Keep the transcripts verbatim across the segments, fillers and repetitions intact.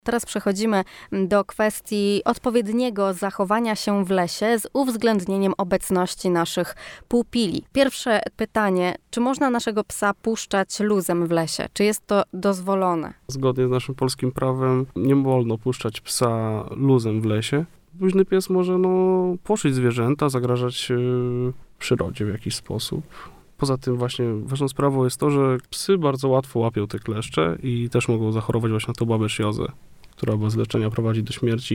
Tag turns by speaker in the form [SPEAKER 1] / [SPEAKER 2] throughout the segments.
[SPEAKER 1] Teraz przechodzimy do kwestii odpowiedniego zachowania się w lesie z uwzględnieniem obecności naszych pupili. Pierwsze pytanie, czy można naszego psa puszczać luzem w lesie? Czy jest to dozwolone?
[SPEAKER 2] Zgodnie z naszym polskim prawem nie wolno puszczać psa luzem w lesie. Późny pies może no, płoszyć zwierzęta, zagrażać yy, przyrodzie w jakiś sposób. Poza tym właśnie ważną sprawą jest to, że psy bardzo łatwo łapią te kleszcze i też mogą zachorować właśnie na tą babesiozę, która bez leczenia prowadzi do śmierci.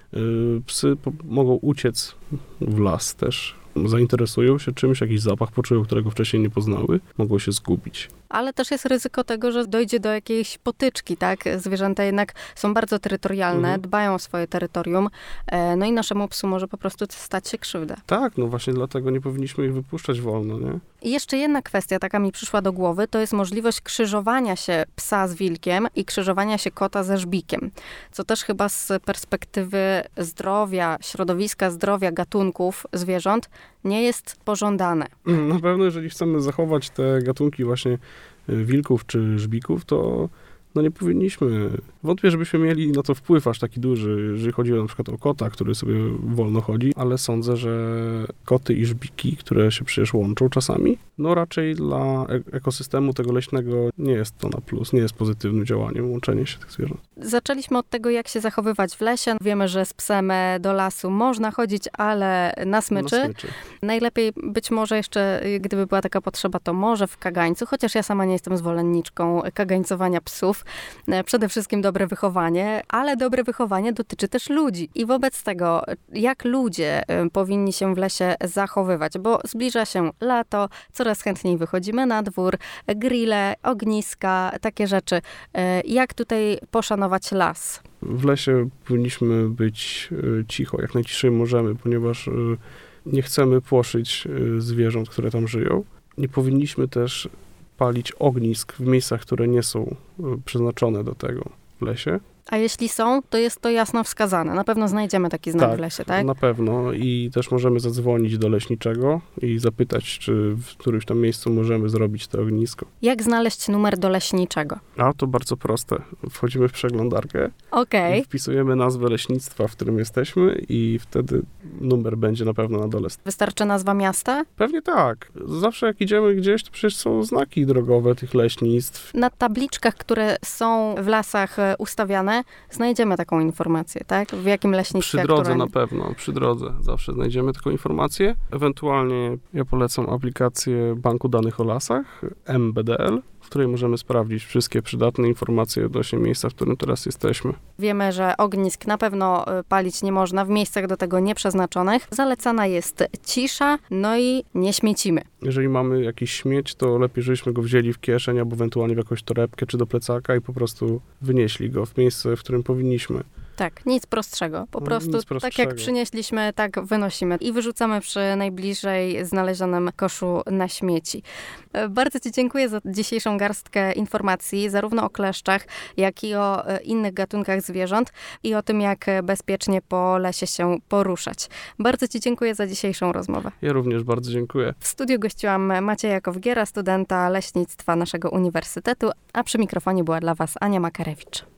[SPEAKER 2] Yy, psy po- mogą uciec w las też. Zainteresują się czymś, jakiś zapach poczują, którego wcześniej nie poznały, mogą się zgubić.
[SPEAKER 1] Ale też jest ryzyko tego, że dojdzie do jakiejś potyczki, tak? Zwierzęta jednak są bardzo terytorialne,
[SPEAKER 2] Mhm.
[SPEAKER 1] dbają o swoje terytorium, e, no i naszemu psu może po prostu stać się krzywda.
[SPEAKER 2] Tak, no właśnie dlatego nie powinniśmy ich wypuszczać wolno, nie?
[SPEAKER 1] I jeszcze jedna kwestia, taka mi przyszła do głowy, to jest możliwość krzyżowania się psa z wilkiem i krzyżowania się kota ze żbikiem, co też chyba z perspektywy zdrowia, środowiska zdrowia gatunków zwierząt nie jest pożądane.
[SPEAKER 2] Na pewno, jeżeli chcemy zachować te gatunki właśnie y, wilków czy żbików, to no nie powinniśmy. Wątpię, żebyśmy mieli na to wpływ aż taki duży, jeżeli chodzi na przykład o kota, który sobie wolno chodzi, ale sądzę, że koty i żbiki, które się przecież łączą czasami, no raczej dla e- ekosystemu tego leśnego nie jest to na plus, nie jest pozytywnym działaniem łączenie się tych zwierząt.
[SPEAKER 1] Zaczęliśmy od tego, jak się zachowywać w lesie. Wiemy, że z psem e, do lasu można chodzić, ale na smyczy.
[SPEAKER 2] Na smyczy.
[SPEAKER 1] Najlepiej być może jeszcze, y, gdyby była taka potrzeba, to może w kagańcu, chociaż ja sama nie jestem zwolenniczką kagańcowania psów. E, Przede wszystkim dobre wychowanie, ale dobre wychowanie dotyczy też ludzi. I wobec tego, jak ludzie y, powinni się w lesie zachowywać, bo zbliża się lato, coraz chętniej wychodzimy na dwór, grille, ogniska, takie rzeczy. Y, Jak tutaj poszanować las?
[SPEAKER 2] W lesie powinniśmy być y, cicho, jak najciszej możemy, ponieważ y, nie chcemy płoszyć y, zwierząt, które tam żyją. Nie powinniśmy też palić ognisk w miejscach, które nie są y, przeznaczone do tego w lesie.
[SPEAKER 1] A jeśli są, to jest to jasno wskazane. Na pewno znajdziemy taki znak w lesie, tak?
[SPEAKER 2] Na pewno i też możemy zadzwonić do leśniczego i zapytać, czy w którymś tam miejscu możemy zrobić to ognisko.
[SPEAKER 1] Jak znaleźć numer do leśniczego?
[SPEAKER 2] A to bardzo proste. Wchodzimy w przeglądarkę
[SPEAKER 1] Okej.
[SPEAKER 2] i wpisujemy nazwę leśnictwa, w którym jesteśmy i wtedy numer będzie na pewno na dole.
[SPEAKER 1] Wystarczy nazwa miasta?
[SPEAKER 2] Pewnie tak. Zawsze jak idziemy gdzieś, to przecież są znaki drogowe tych leśnictw.
[SPEAKER 1] Na tabliczkach, które są w lasach e, ustawiane, znajdziemy taką informację, tak? W jakim leśnictwie
[SPEAKER 2] Przy drodze
[SPEAKER 1] które...
[SPEAKER 2] na pewno, przy drodze zawsze znajdziemy taką informację. Ewentualnie ja polecam aplikację Banku Danych o Lasach, M B D L, w której możemy sprawdzić wszystkie przydatne informacje odnośnie miejsca, w którym teraz jesteśmy.
[SPEAKER 1] Wiemy, że ognisk na pewno e, palić nie można w miejscach do tego nieprzeznaczonych. Zalecana jest cisza, no i nie śmiecimy.
[SPEAKER 2] Jeżeli mamy jakiś śmieć, to lepiej, żebyśmy go wzięli w kieszeń albo ewentualnie w jakąś torebkę czy do plecaka i po prostu wynieśli go w miejsce, w którym powinniśmy.
[SPEAKER 1] Tak, nic prostszego. Po
[SPEAKER 2] No,
[SPEAKER 1] prostu
[SPEAKER 2] nic
[SPEAKER 1] tak jak
[SPEAKER 2] prostszego.
[SPEAKER 1] przynieśliśmy, tak wynosimy i wyrzucamy przy najbliżej znalezionym koszu na śmieci. E, Bardzo Ci dziękuję za dzisiejszą garstkę informacji, zarówno o kleszczach, jak i o e, innych gatunkach zwierząt i o tym, jak e, bezpiecznie po lesie się poruszać. Bardzo Ci dziękuję za dzisiejszą rozmowę.
[SPEAKER 2] Ja również bardzo dziękuję.
[SPEAKER 1] W studiu gościłam Macieja Kowgiera, studenta leśnictwa naszego uniwersytetu, a przy mikrofonie była dla Was Ania Makarewicz.